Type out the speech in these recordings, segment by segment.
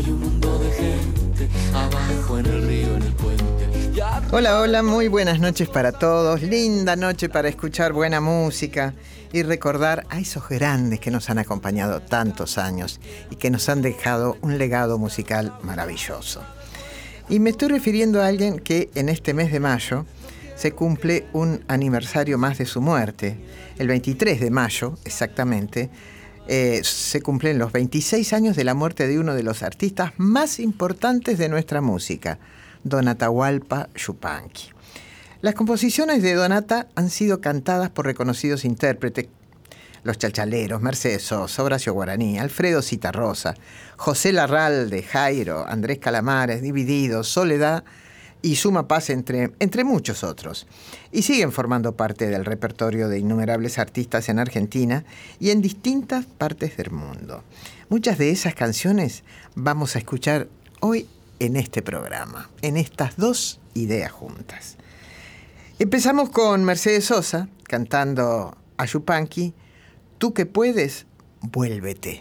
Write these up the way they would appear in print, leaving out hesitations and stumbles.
hay un mundo de gente abajo en el río, en el puente. Hola, hola, muy buenas noches para todos. Linda noche para escuchar buena música y recordar a esos grandes que nos han acompañado tantos años y que nos han dejado un legado musical maravilloso. Y me estoy refiriendo a alguien que en este mes de mayo se cumple un aniversario más de su muerte. El 23 de mayo, exactamente, se cumplen los 26 años de la muerte de uno de los artistas más importantes de nuestra música, Don Atahualpa Yupanqui. Las composiciones de Don Ata han sido cantadas por reconocidos intérpretes: Los Chalchaleros, Mercedes Sosa, Horacio Guaraní, Alfredo Citarrosa, José Larralde, Jairo, Andrés Calamares, Divididos, Soledad y Suma Paz, entre muchos otros. Y siguen formando parte del repertorio de innumerables artistas en Argentina y en distintas partes del mundo. Muchas de esas canciones vamos a escuchar hoy en este programa, en estas dos ideas juntas. Empezamos con Mercedes Sosa cantando a Yupanqui: Tú que puedes, vuélvete.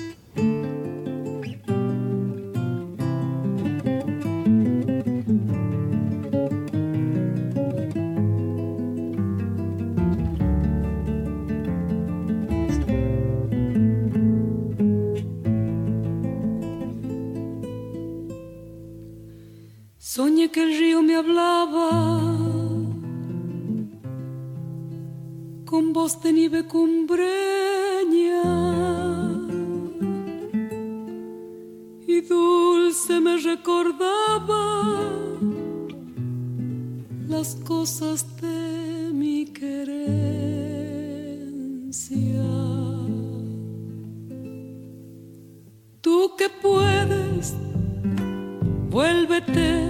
Soñé que el río me hablaba con voz de nieve cumbreña y dulce me recordaba las cosas de mi querencia. Tú que puedes, vuélvete,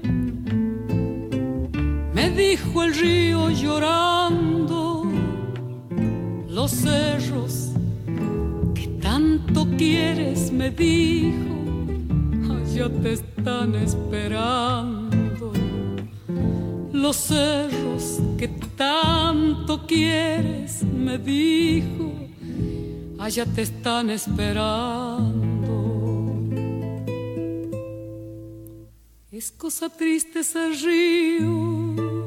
me dijo el río llorando. Los cerros que tanto quieres, me dijo, allá te están esperando. Los cerros que tanto quieres, me dijo, allá te están esperando. Es cosa triste ese río.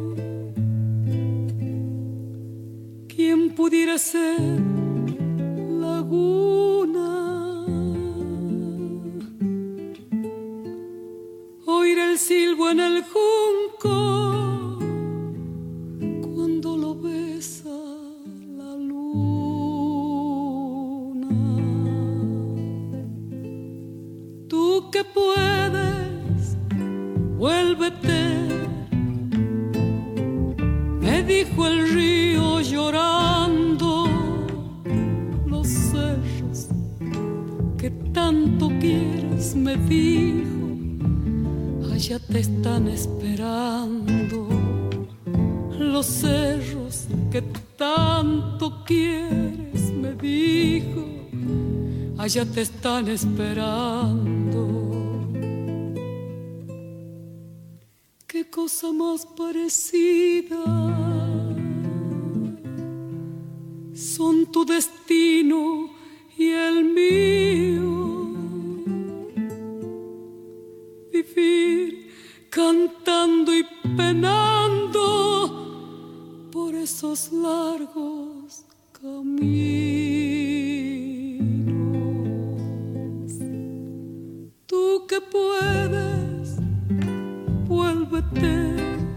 ¿Quién pudiera ser laguna? Oír el silbo en el junco cuando lo besa la luna. Tú que puedes, vuélvete, me dijo el río llorando. Los cerros que tanto quieres, me dijo, allá te están esperando. Los cerros que tanto quieres, me dijo, allá te están esperando. Qué cosa más parecida son tu destino y el mío. Vivir cantando y penando por esos largos caminos. Tú que puedes, vuélvete,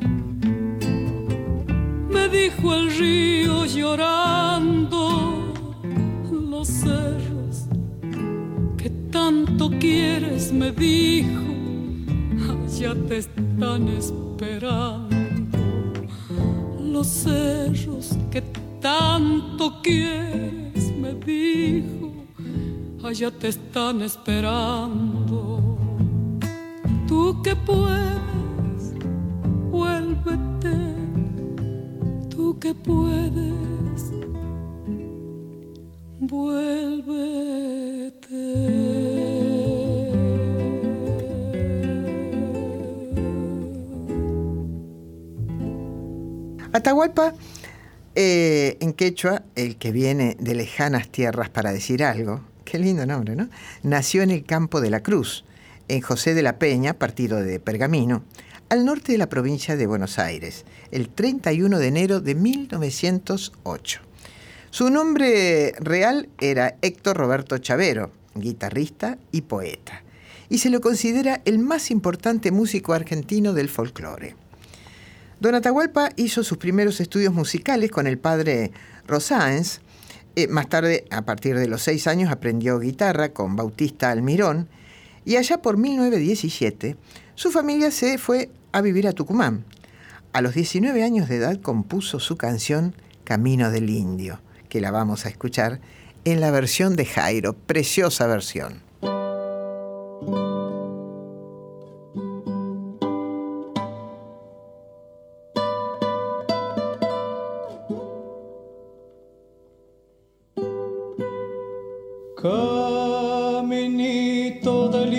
me dijo el río llorando. Los cerros que tanto quieres, me dijo, allá te están esperando. Los cerros que tanto quieres, me dijo, allá te están esperando. Tú que puedes, vuélvete, tú que puedes, vuélvete. Atahualpa, en quechua, el que viene de lejanas tierras para decir algo, qué lindo nombre, ¿no? Nació en el Campo de la Cruz, en José de la Peña, partido de Pergamino, al norte de la provincia de Buenos Aires, el 31 de enero de 1908. Su nombre real era Héctor Roberto Chavero, guitarrista y poeta, y se lo considera el más importante músico argentino del folclore. Don Atahualpa hizo sus primeros estudios musicales con el padre Rosáenz. Más tarde, a partir de los 6 años, aprendió guitarra con Bautista Almirón, y allá por 1917 su familia se fue a vivir a Tucumán. A los 19 años de edad compuso su canción Camino del Indio, que la vamos a escuchar en la versión de Jairo, preciosa versión. Caminito del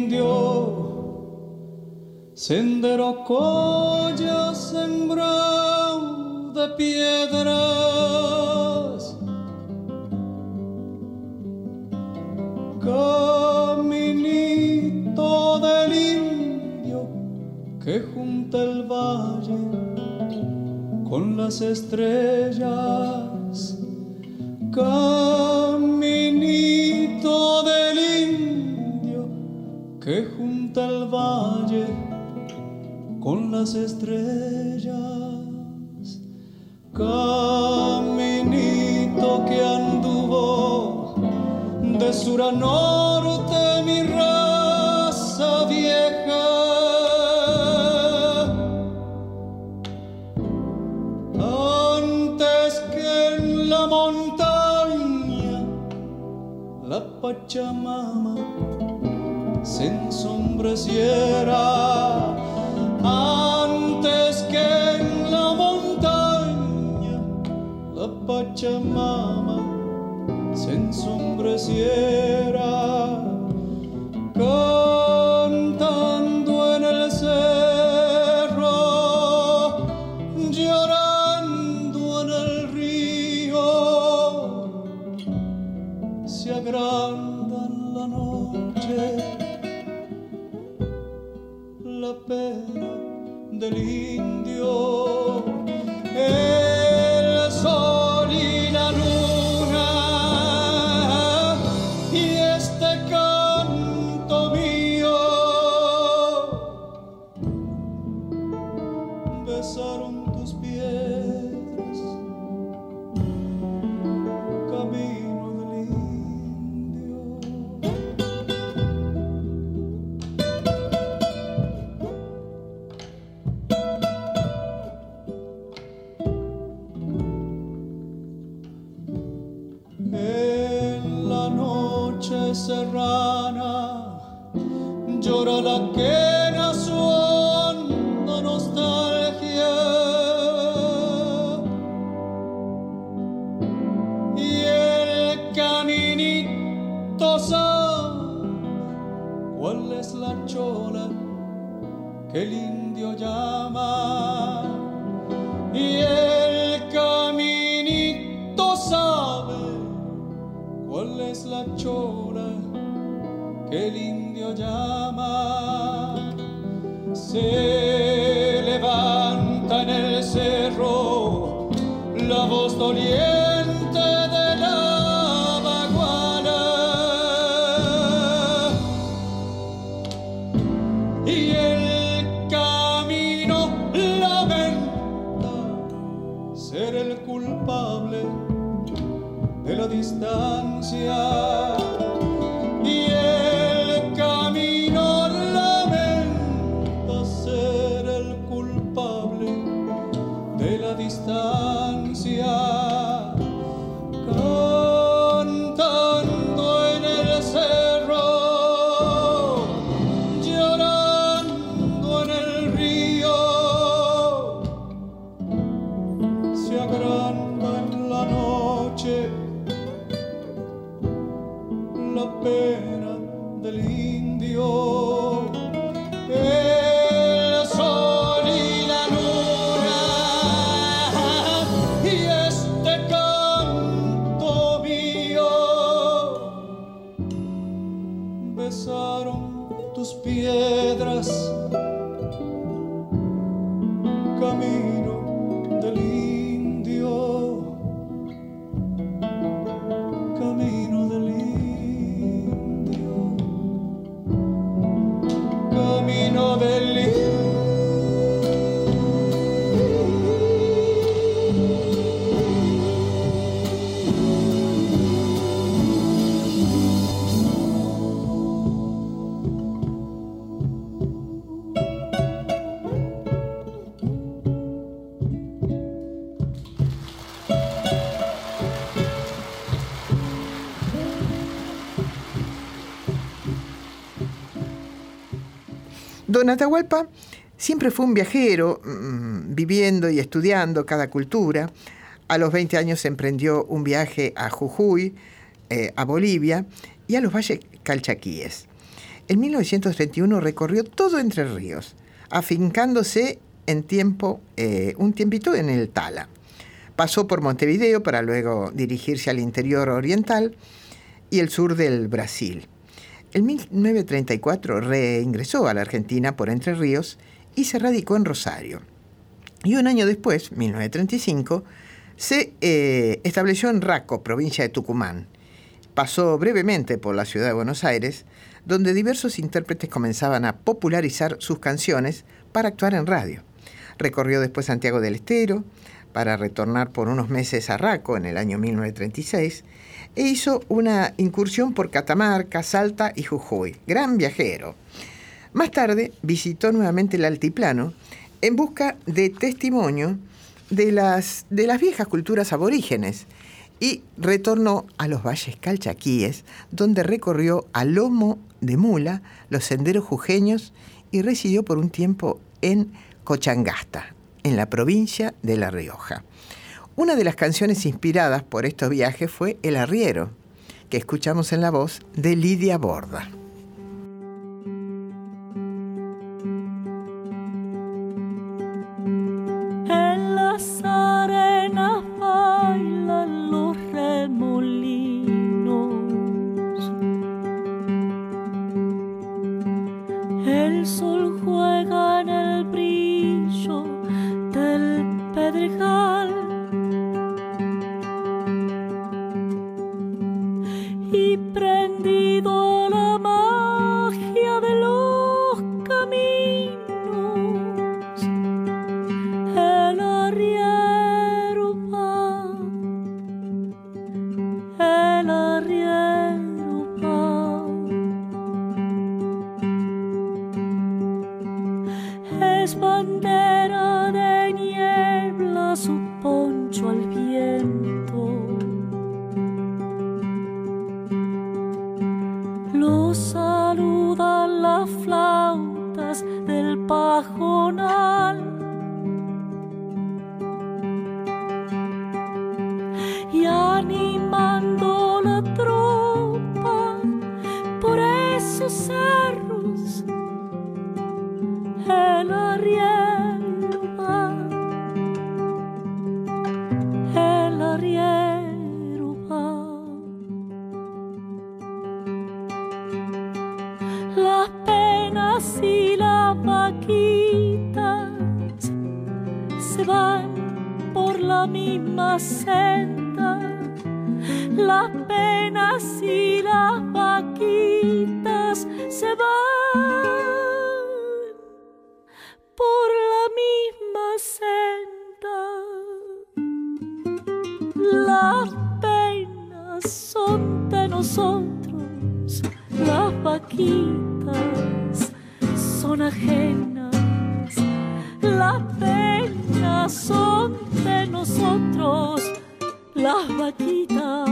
indio, sendero colla sembrado de piedras. Caminito del indio que junta el valle con las estrellas. Caminito del indio que junta el valle con las estrellas. Caminito que anduvo de sur a norte mi raza vieja. Antes que en la montaña la Pachamama se ensombreciera, antes que en la montaña la Pachamama se ensombreciera, cantando en el cerro, llorando en el río, se agranda en la noche la pena del indio, el sol y la luna y este canto mío besaron tus piedras, camino del indio. En la noche serrana llora la quena su honda nostalgia, y el caminito sabe cuál es la chola que el indio llama, y el caminito sabe cuál es la chola que el indio llama. Se levanta en el cerro la voz doliente de la baguala, y el camino lamenta ser el culpable de la distancia, y el camino lamenta ser el culpable de la distancia, cantando en el cerro, llorando en el río, se agranda en la noche la pena del indio, el sol y la luna y este canto mío besaron tus Don Atahualpa siempre fue un viajero, viviendo y estudiando cada cultura. A los 20 años emprendió un viaje a Jujuy, a Bolivia y a los valles calchaquíes. En 1931 recorrió todo Entre Ríos, afincándose un tiempito en el Tala. Pasó por Montevideo para luego dirigirse al interior oriental y el sur del Brasil. En 1934 reingresó a la Argentina por Entre Ríos y se radicó en Rosario. Y un año después, 1935, se estableció en Raco, provincia de Tucumán. Pasó brevemente por la ciudad de Buenos Aires, donde diversos intérpretes comenzaban a popularizar sus canciones para actuar en radio. Recorrió después Santiago del Estero para retornar por unos meses a Raco en el año 1936 e hizo una incursión por Catamarca, Salta y Jujuy. Gran viajero. Más tarde visitó nuevamente el altiplano en busca de testimonio de las viejas culturas aborígenes y retornó a los valles calchaquíes, donde recorrió a lomo de mula los senderos jujeños y residió por un tiempo en Cochangasta, en la provincia de La Rioja. Una de las canciones inspiradas por estos viajes fue El Arriero, que escuchamos en la voz de Lidia Borda. En las arenas bailan los remolinos, el sol juega en el brillo del pedregal y prendido a la magia de los caminos, el arriero va, el arriero va. Es bandera de niebla su poncho al viento, lo saludan las flautas del pajonal y animando la tropa por esos cerros, el arriero va, el arriero va. Las penas y las vaquitas se van por la misma senda. Las penas y las vaquitas se van por la misma senda. Las penas son de nosotros, las vaquitas son ajenas. Las penas son de nosotros, las vaquitas.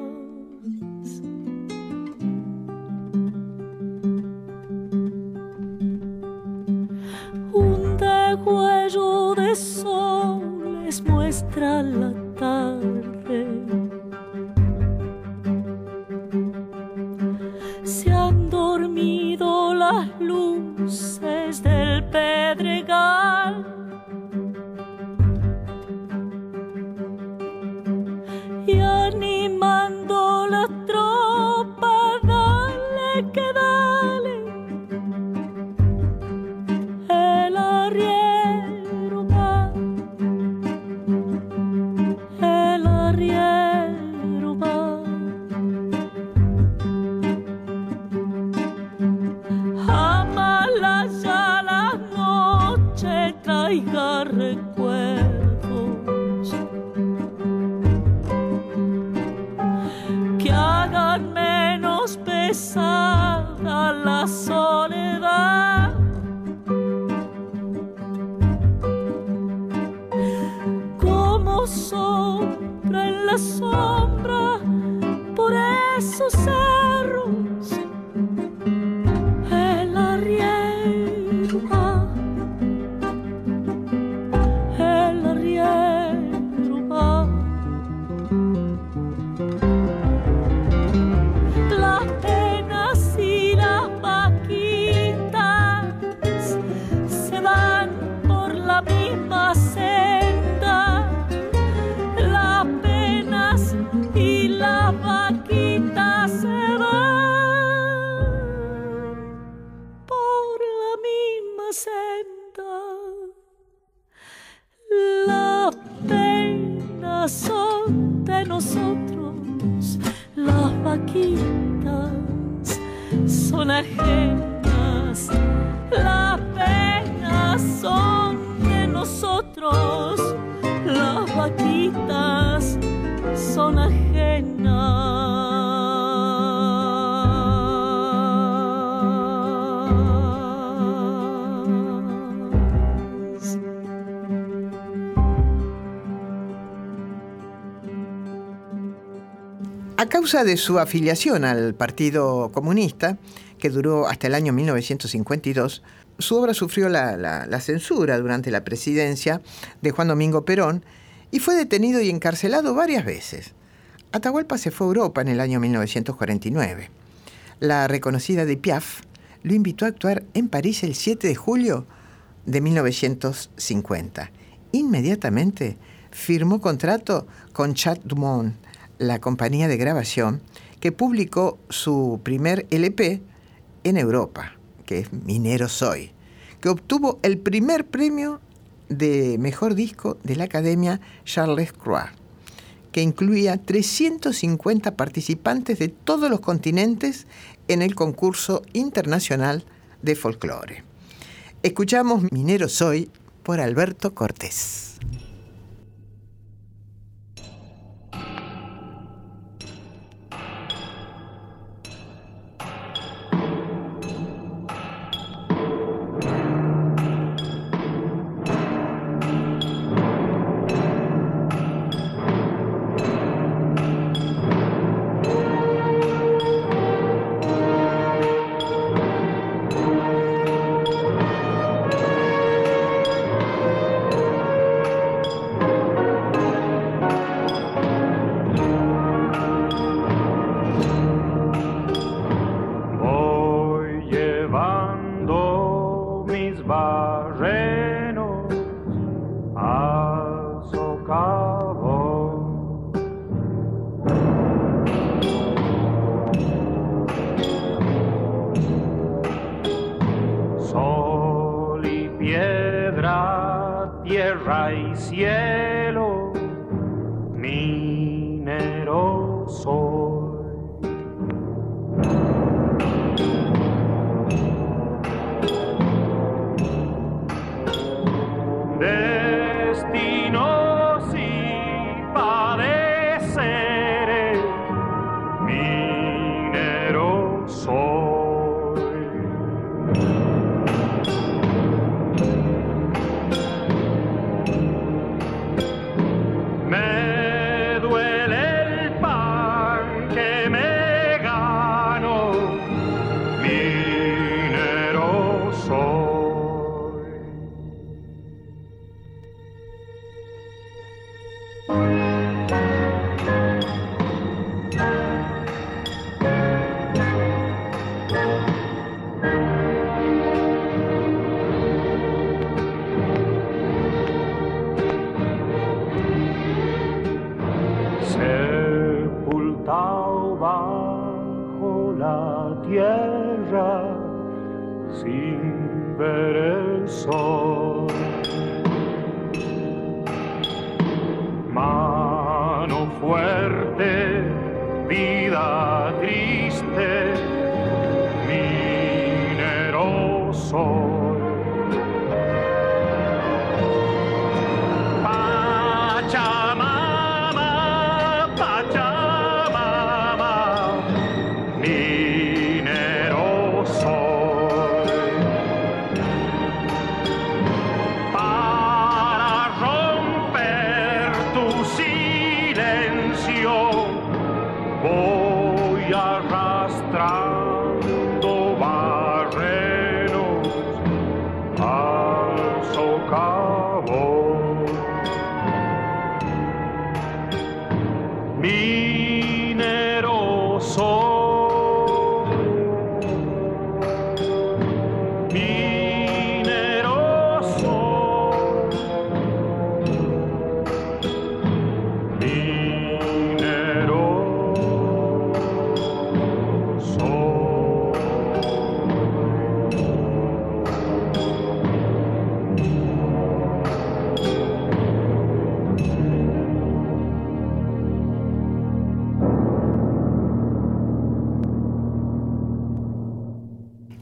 Un degüello de sol les muestra la tarde. Se han dormido las luces del pedregal y animando la tropa, dale que dale, el arriero va, el arriero va. Amalaya la noche traiga recuerdos que hagan menos pesada la soledad. Como sombra en la sombra por esos cerros, el arriero vaquitas son ajenas, las penas son de nosotros, las vaquitas son ajenas. A causa de su afiliación al Partido Comunista, que duró hasta el año 1952, su obra sufrió la censura durante la presidencia de Juan Domingo Perón y fue detenido y encarcelado varias veces. Atahualpa se fue a Europa en el año 1949. La reconocida Edith Piaf lo invitó a actuar en París el 7 de julio de 1950. Inmediatamente firmó contrato con Chat du Monde, la compañía de grabación que publicó su primer LP en Europa, que es Minero Soy, que obtuvo el primer premio de mejor disco de la Academia Charles Cros, que incluía 350 participantes de todos los continentes en el concurso internacional de folclore. Escuchamos Minero Soy por Alberto Cortés. Tierra y cielo, minero soy. Destinos y padeceres, minero soy. Sepultado bajo la tierra sin ver el sol, mano fuerte, vida triste, minero soy. Voy arrastrando barrenos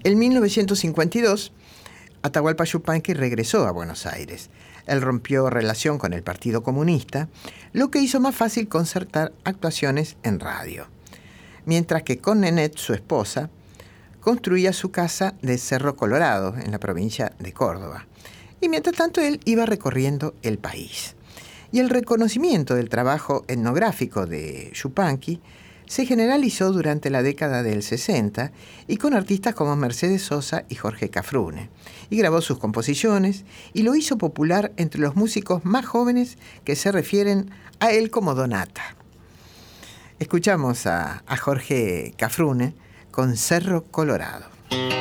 En 1952, Atahualpa Yupanqui regresó a Buenos Aires. Él rompió relación con el Partido Comunista, lo que hizo más fácil concertar actuaciones en radio. Mientras que con Nenet, su esposa, construía su casa de Cerro Colorado, en la provincia de Córdoba. Y mientras tanto él iba recorriendo el país. Y el reconocimiento del trabajo etnográfico de Yupanqui se generalizó durante la década del 60 y con artistas como Mercedes Sosa y Jorge Cafrune. Y grabó sus composiciones y lo hizo popular entre los músicos más jóvenes que se refieren a él como Donata. Escuchamos a Jorge Cafrune con Cerro Colorado.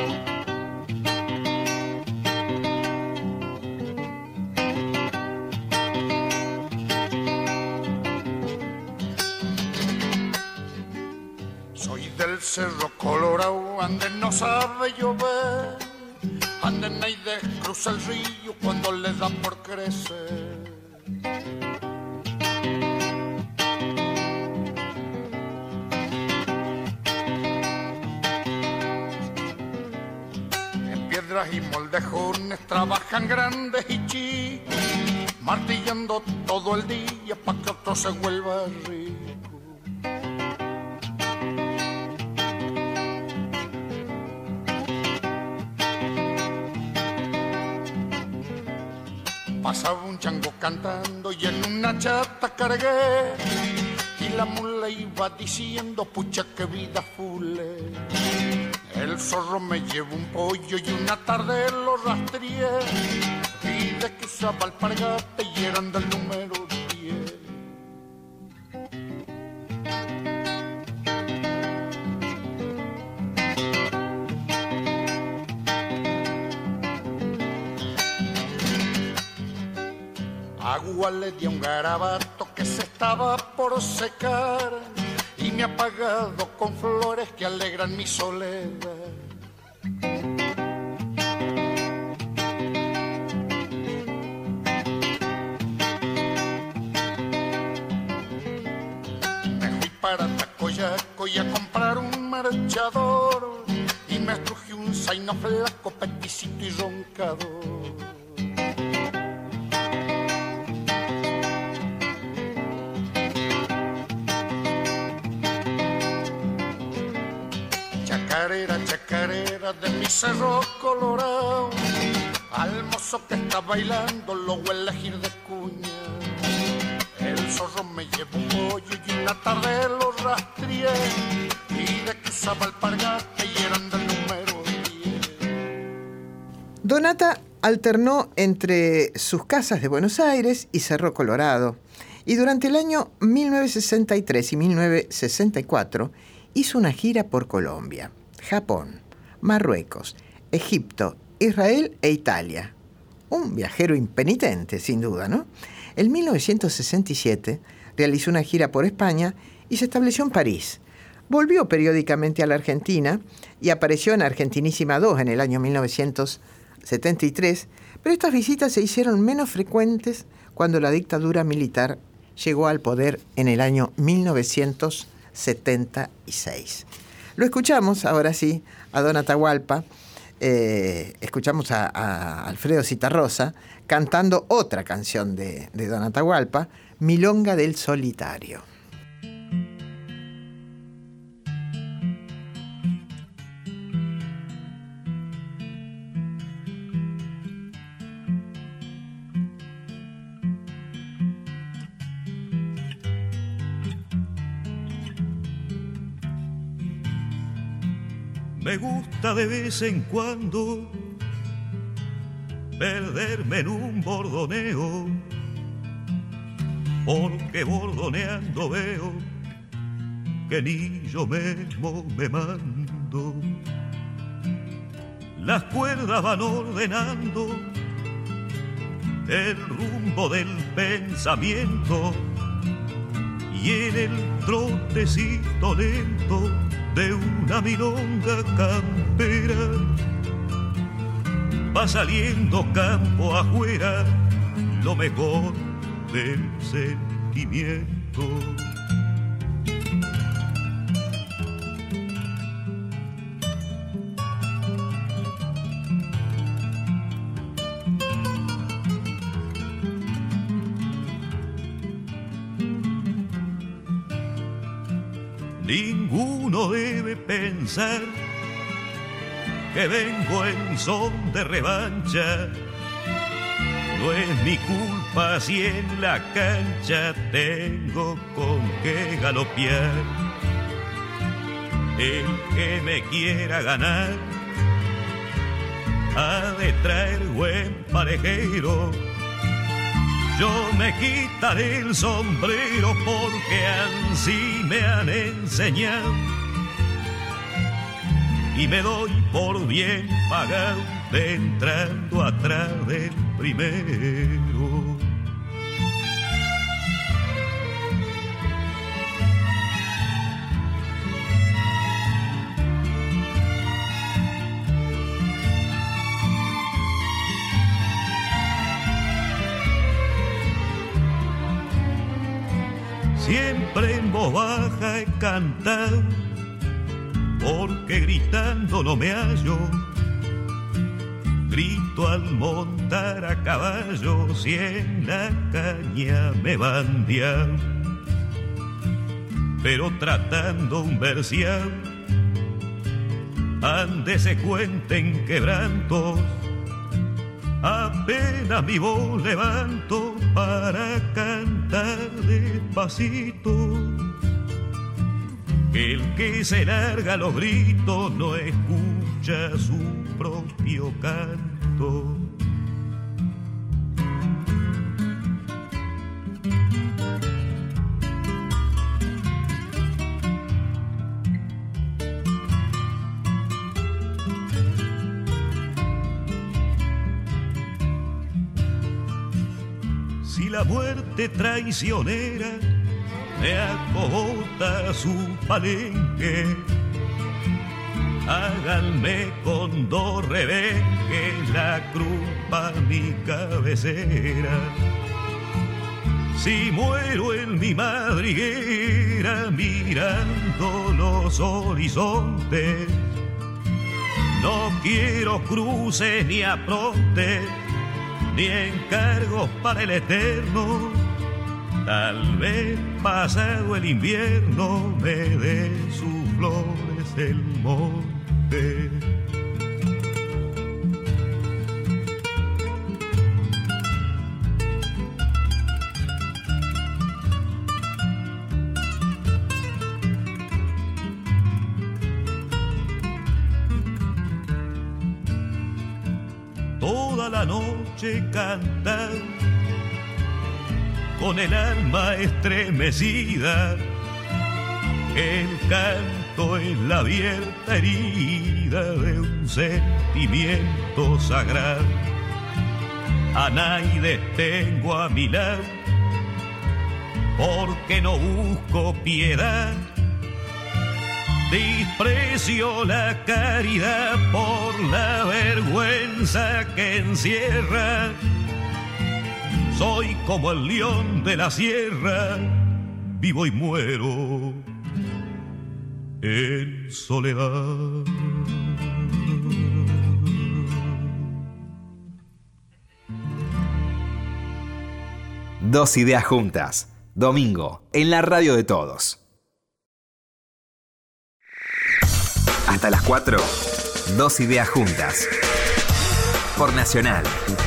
Del Cerro Colorado, ande no sabe llover, ande Neide cruza el río cuando le da por crecer. En piedras y moldejones trabajan grandes y chicos, martillando todo el día pa' que otro se vuelva rico. Pasaba un chango cantando y en una chata cargué, y la mula iba diciendo, pucha que vida fule. El zorro me llevó un pollo y una tarde lo rastreé, y de que usaba alpargata y eran del número 10. Agua le di a un garabato que se estaba por secar y me ha apagado con flores que alegran mi soledad. Me fui para Tacoyaco y a comprar un marchador y me truje un zaino flaco, peticito y roncador. Chacarera, chacarera de mi Cerro Colorado, al mozo que está bailando lo voy a elegir de cuña. El zorro me llevó un pollo y una tarde lo rastreé, y de que usaba alpargata y eran del número 10. Donata alternó entre sus casas de Buenos Aires y Cerro Colorado, y durante el año 1963 y 1964 hizo una gira por Colombia, Japón, Marruecos, Egipto, Israel e Italia. Un viajero impenitente, sin duda, ¿no? En 1967 realizó una gira por España y se estableció en París. Volvió periódicamente a la Argentina y apareció en Argentinísima 2 en el año 1973, pero estas visitas se hicieron menos frecuentes cuando la dictadura militar llegó al poder en el año 1976. Lo escuchamos, ahora sí, a don Atahualpa, escuchamos a Alfredo Zitarrosa cantando otra canción de don Atahualpa, Milonga del Solitario. Me gusta de vez en cuando perderme en un bordoneo, porque bordoneando veo que ni yo mismo me mando. Las cuerdas van ordenando el rumbo del pensamiento, y en el trotecito lento de una milonga campera va saliendo campo afuera lo mejor del sentimiento. ninguno debe pensar que vengo en son de revancha. No es mi culpa si en la cancha tengo con qué galopear. El que me quiera ganar ha de traer buen parejero. Yo me quitaré el sombrero porque así me han enseñado y me doy por bien pagado de entrando atrás del primero. Siempre en voz baja he cantado, porque gritando no me hallo. Grito al montar a caballo, si en la caña me bandean. Pero tratando un versial, ande se cuenten quebrantos. Apenas mi voz levanto para cantar despacito. El que se larga los gritos no escucha su propio canto. Si la muerte traicionera me acogota a su palenque, háganme con dos rebenques la cruz pa' mi cabecera. Si muero en mi madriguera mirando los horizontes, no quiero cruces ni aprontes ni encargos para el eterno. Tal vez pasado el invierno me dé sus flores el monte. Toda la noche cantar con el alma estremecida, el canto es la abierta herida de un sentimiento sagrado. A nadie tengo a mi lado porque no busco piedad. Desprecio la caridad por la vergüenza que encierra. Soy como el león de la sierra, vivo y muero en soledad. Dos ideas juntas, domingo, en la radio de todos. Hasta las 4, dos ideas juntas. Por Nacional.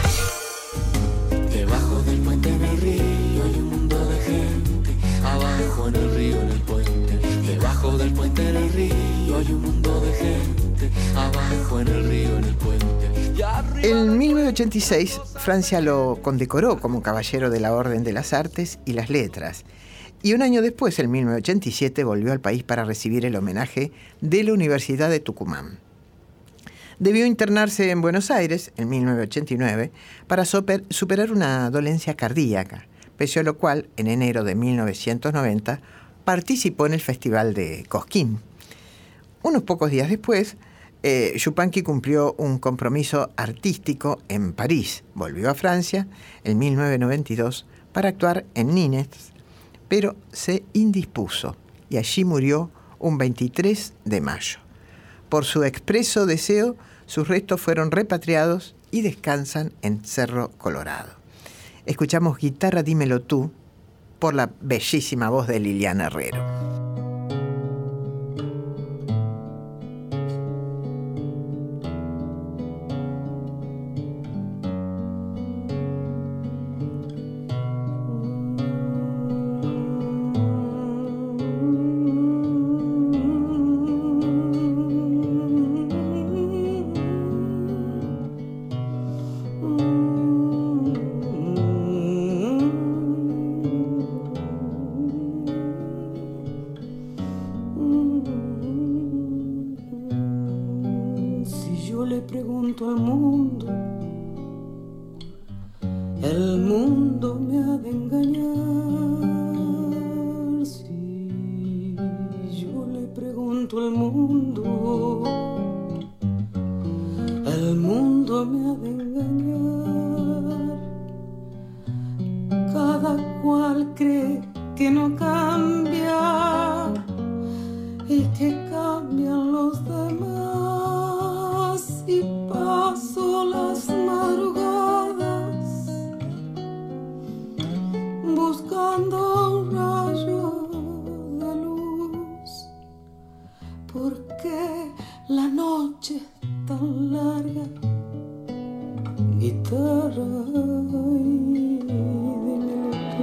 Debajo del puente en el río hay un mundo de gente. Abajo en el río, en el puente. Debajo del puente en el río hay un mundo de gente. Abajo en el río, en el puente. En 1986, Francia lo condecoró como Caballero de la Orden de las Artes y las Letras. Y un año después, en 1987, volvió al país para recibir el homenaje de la Universidad de Tucumán. Debió internarse en Buenos Aires en 1989 para superar una dolencia cardíaca, pese a lo cual, en enero de 1990, participó en el Festival de Cosquín. Unos pocos días después, Yupanqui cumplió un compromiso artístico en París. Volvió a Francia en 1992 para actuar en Nines, pero se indispuso y allí murió un 23 de mayo. Por su expreso deseo, sus restos fueron repatriados y descansan en Cerro Colorado. Escuchamos Guitarra Dímelo Tú por la bellísima voz de Liliana Herrero. Yo le pregunto al mundo, el mundo me ha de engañar. Sí, yo le pregunto al mundo, el mundo me ha de engañar. Cada cual cree que no cambia y que cambian los demás, y paso las madrugadas buscando un rayo de luz, porque la noche es tan larga. Guitarra, dímelo tú.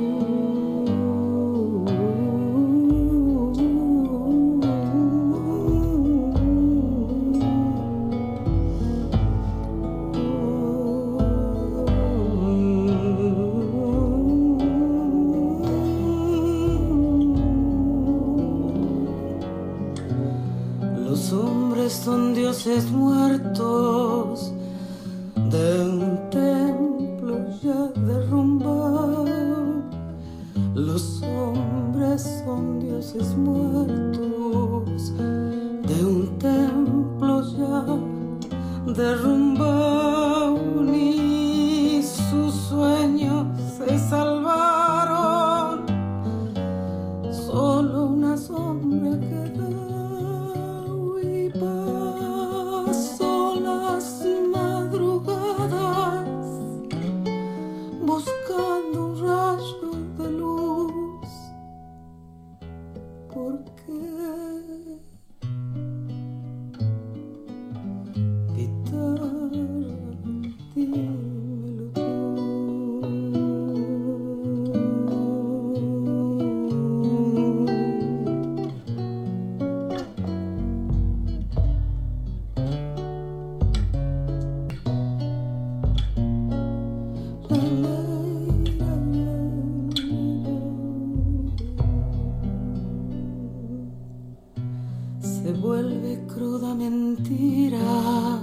Los hombres son dioses muertos de un templo ya derrumbado. Los hombres son dioses muertos de un templo ya derrumbado, ni sus sueños se salvaron, solo una sombra quedó. Y paso las madrugadas buscando un rayo de luz, porque guitarra, dímelo tú. Se vuelve cruda mentira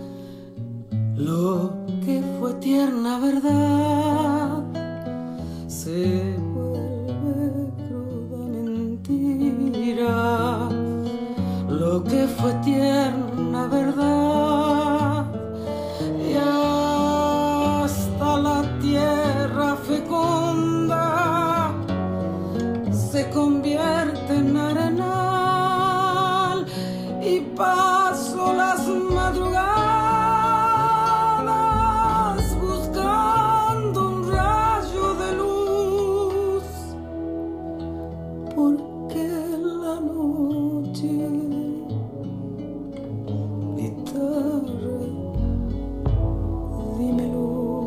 lo que fue tierna verdad. Se vuelve cruda mentira lo que fue tierna verdad. Y hasta la tierra fecunda se convierte en arenal, y paso las madrugadas buscando un rayo de luz, porque la noche, guitarra, dímelo.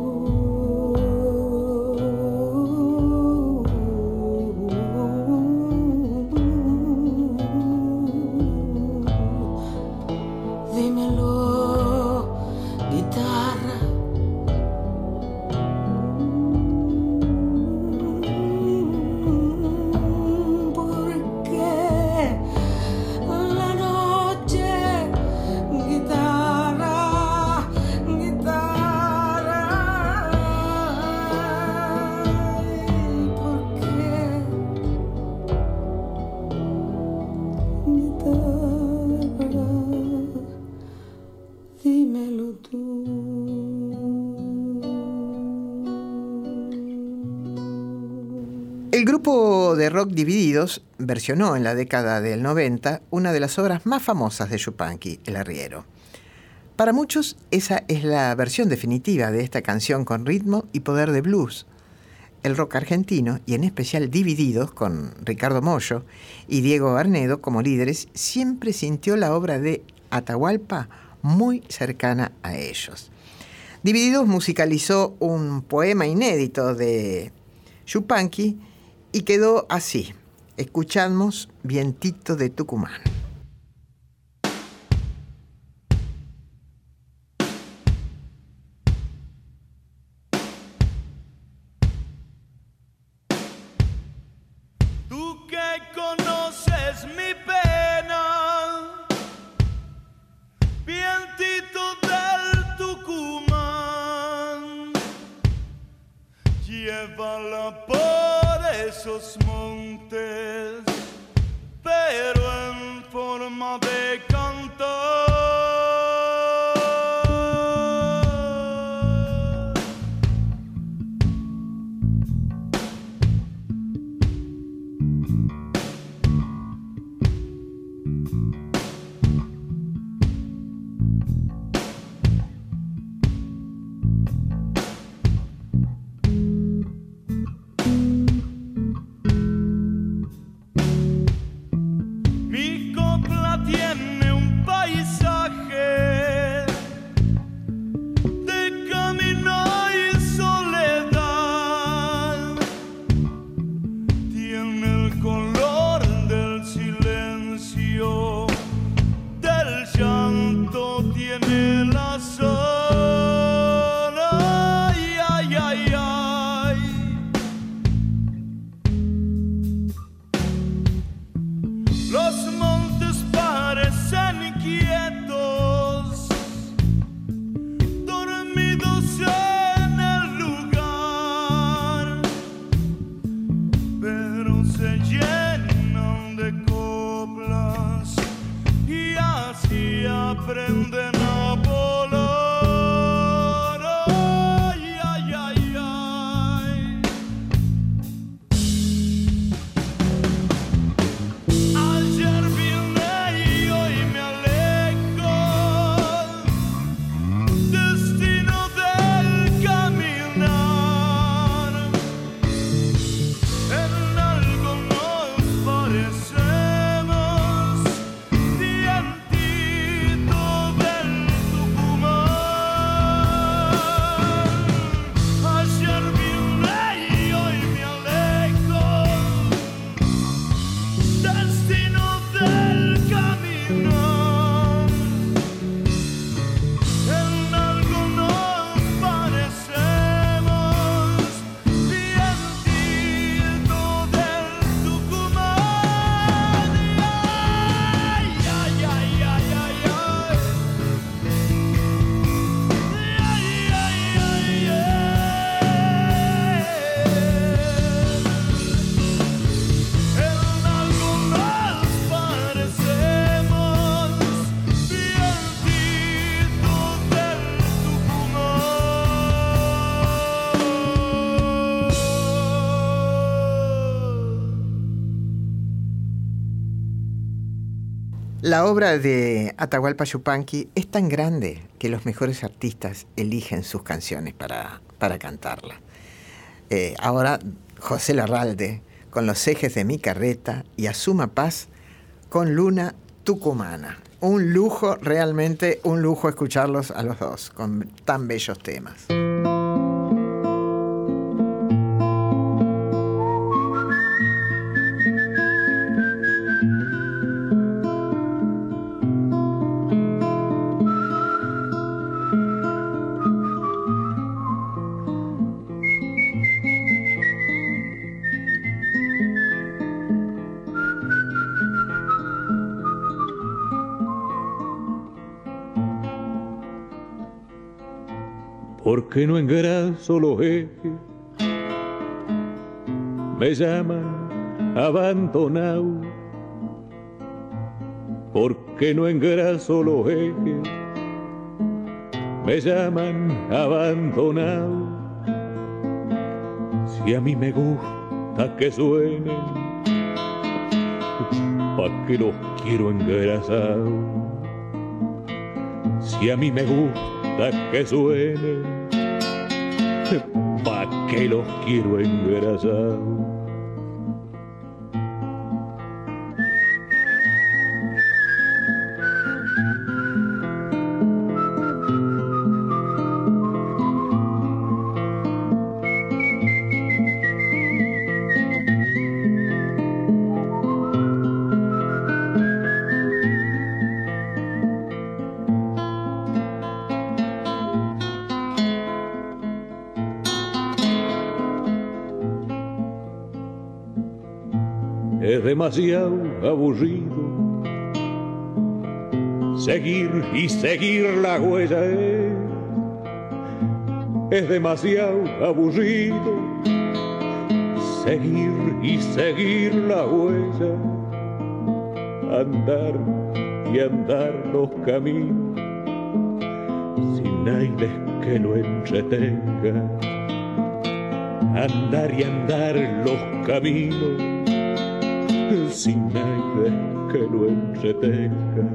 Dímelo, guitarra. Porque la noche, guitarra, guitarra. Porque guitarra, dímelo tú. El grupo de rock Divididos versionó en la década del 90 una de las obras más famosas de Yupanqui, El Arriero. Para muchos, esa es la versión definitiva de esta canción con ritmo y poder de blues. El rock argentino, y en especial Divididos, con Ricardo Mollo y Diego Arnedo como líderes, siempre sintió la obra de Atahualpa muy cercana a ellos. Divididos musicalizó un poema inédito de Yupanqui y quedó así. Escuchamos Vientito de Tucumán. Tú que conoces mi pena, vientito llévala por esos montes, pero en forma de cantar. La obra de Atahualpa Yupanqui es tan grande que los mejores artistas eligen sus canciones para cantarla. Ahora José Larralde con Los ejes de mi carreta y Asuma Paz con Luna Tucumana. Un lujo, realmente un lujo escucharlos a los dos con tan bellos temas. ¿Por qué no engraso los ejes? Me llaman abandonado. ¿Por qué no engraso los ejes? Me llaman abandonado. Si a mí me gusta que suenen, ¿pa' qué los quiero engrasados? Si a mí me gusta que suenen, ¿pa' qué los quiero engrasados? Es demasiado aburrido seguir y seguir la huella. Es demasiado aburrido seguir y seguir la huella, andar y andar los caminos, sin aires que lo entretenga, andar y andar los caminos, sin aires que lo entretenga.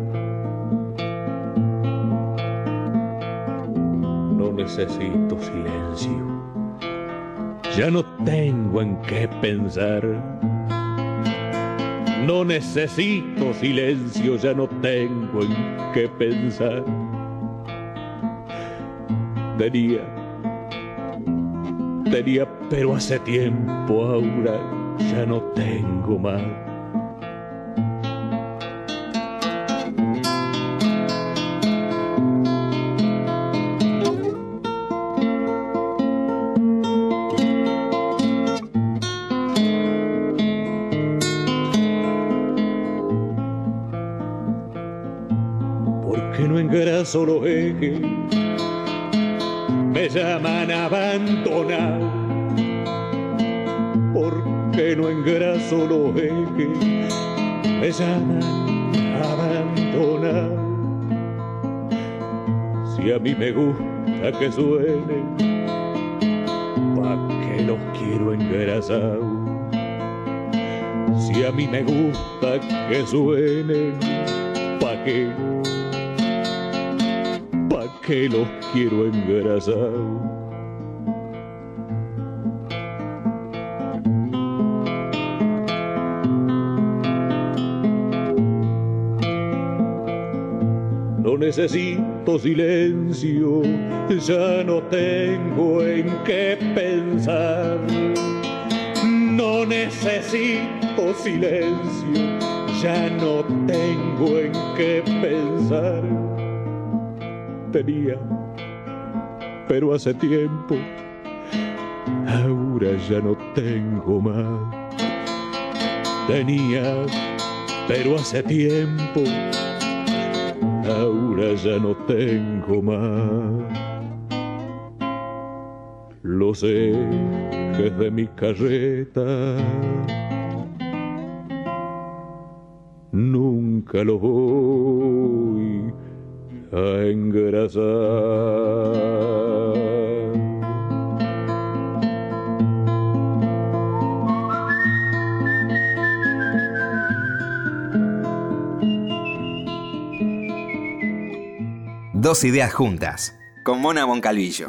No necesito silencio, ya no tengo en qué pensar. No necesito silencio, ya no tengo en qué pensar. Tenía, pero hace tiempo, ahora ya no tengo más. Solo eje, me llaman abandonado, porque no engraso los ejes, me llaman abandonado. Si a mí me gusta que suenen, ¿pa' qué los quiero engrasados? Si a mí me gusta que suenen, ¿pa' qué? Que los quiero engrasados. No necesito silencio, ya no tengo en qué pensar. No necesito silencio, ya no tengo en qué pensar. Tenía, pero hace tiempo, ahora ya no tengo más. Tenía, pero hace tiempo, ahora ya no tengo más. Los ejes de mi carreta nunca los voy a engrasar. Dos ideas juntas, con Mona Moncalvillo.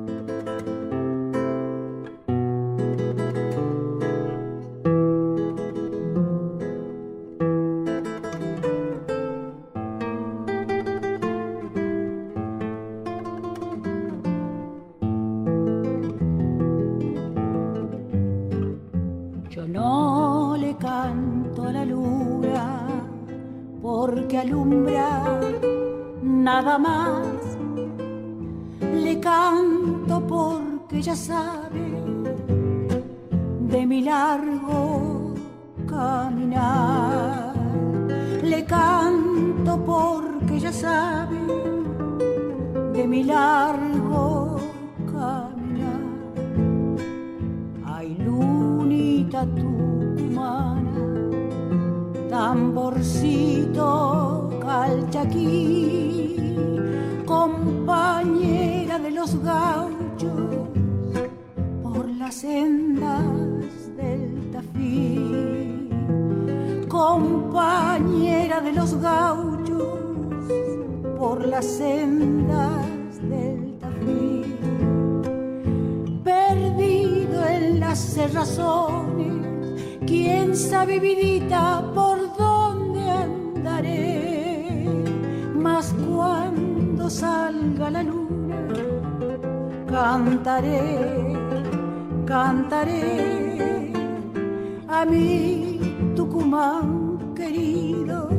Cantaré a mi Tucumán querido,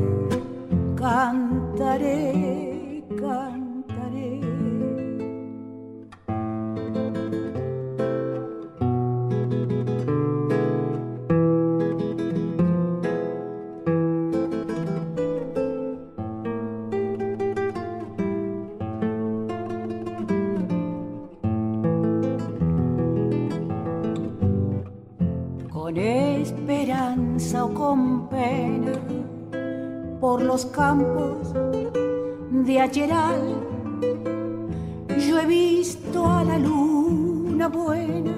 cantaré, cantaré. tristeza o con pena, por los campos de Acheral yo he visto a la luna buena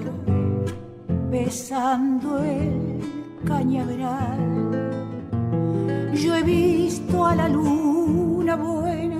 besando el cañaveral. Yo he visto a la luna buena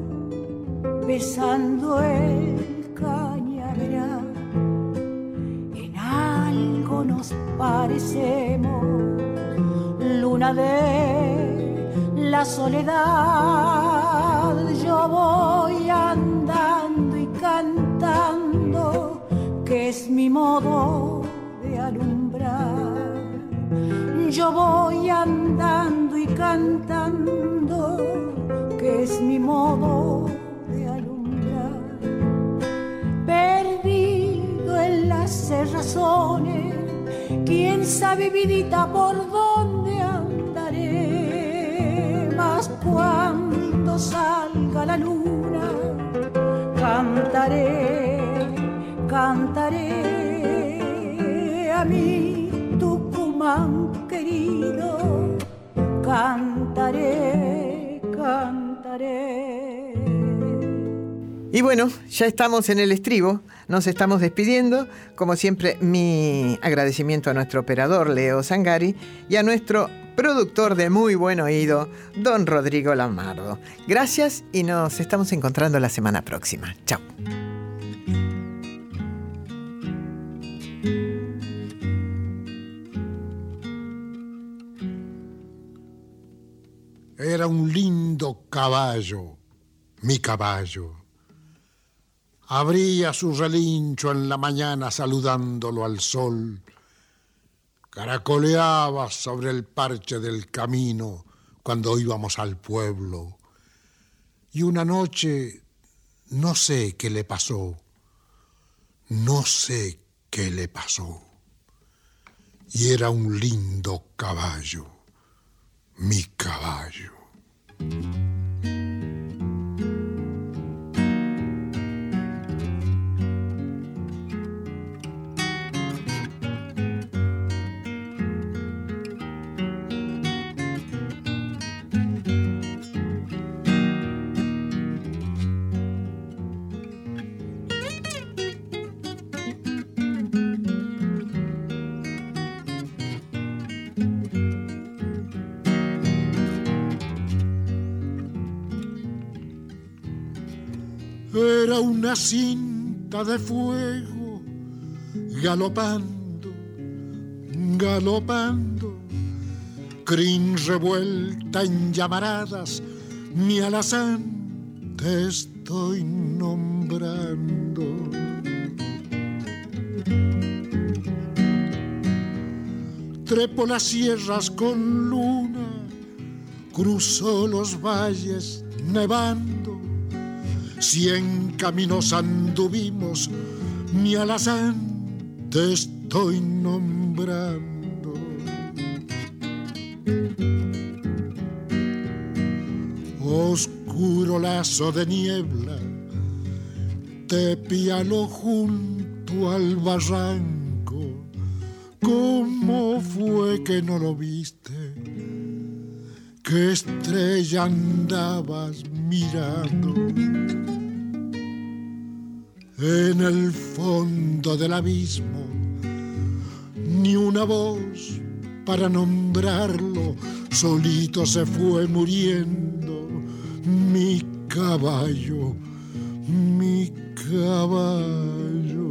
besando el cañaveral. En algo nos parecemos, luna de la soledad. Yo voy andando y cantando, que es mi modo de alumbrar. Yo voy andando y cantando, que es mi modo de alumbrar. Perdido en las cerrazones, quién sabe, vidita, por dónde andaré. Mas cuando salga la luna, cantaré, cantaré a mi Tucumán querido, cantaré, cantaré. Y bueno, ya estamos en el estribo, nos estamos despidiendo. Como siempre, mi agradecimiento a nuestro operador, Leo Zangari, y a nuestro productor de muy buen oído, don Rodrigo Lamardo. Gracias y nos estamos encontrando la semana próxima. Chao. Era un lindo caballo, mi caballo. Abría su relincho en la mañana saludándolo al sol. Caracoleaba sobre el parche del camino cuando íbamos al pueblo. Y una noche, no sé qué le pasó. No sé qué le pasó. Y era un lindo caballo, mi caballo. Era una cinta de fuego, galopando, galopando, crin revuelta en llamaradas, mi alazán te estoy nombrando. Trepo las sierras con luna, cruzó los valles nevando, 100 caminos anduvimos, mi alazán te estoy nombrando. Oscuro lazo de niebla te pialó junto al barranco. ¿Cómo fue que no lo viste? ¿Qué estrella andabas mirando? En el fondo del abismo, ni una voz para nombrarlo, solito se fue muriendo mi caballo, mi caballo.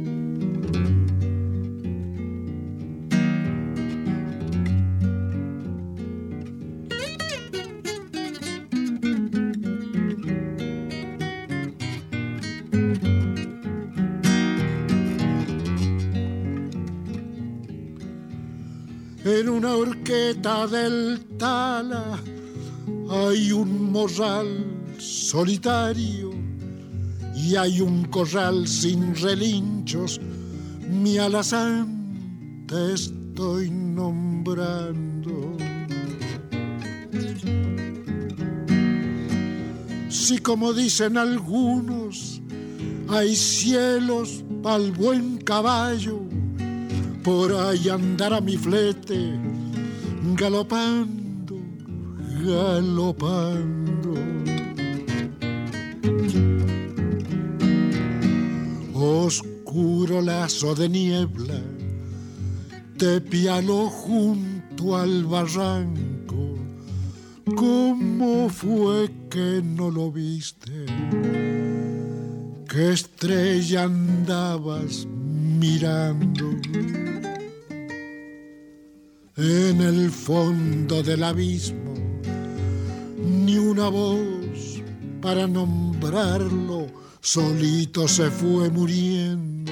En una horqueta del Tala hay un morral solitario y hay un corral sin relinchos, mi alazán te estoy nombrando. Si como dicen algunos hay cielos pa'l buen caballo, por ahí andará mi flete, galopando, galopando. Oscuro lazo de niebla te pialó junto al barranco. ¿Cómo fue que no lo viste? ¿Qué estrella andabas mirando? En el fondo del abismo, ni una voz para nombrarlo, solito se fue muriendo.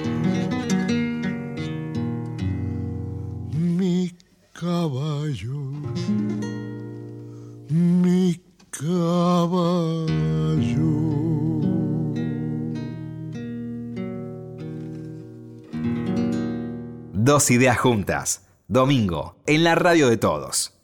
Mi caballo, mi caballo. Dos ideas juntas. Domingo, en la radio de todos.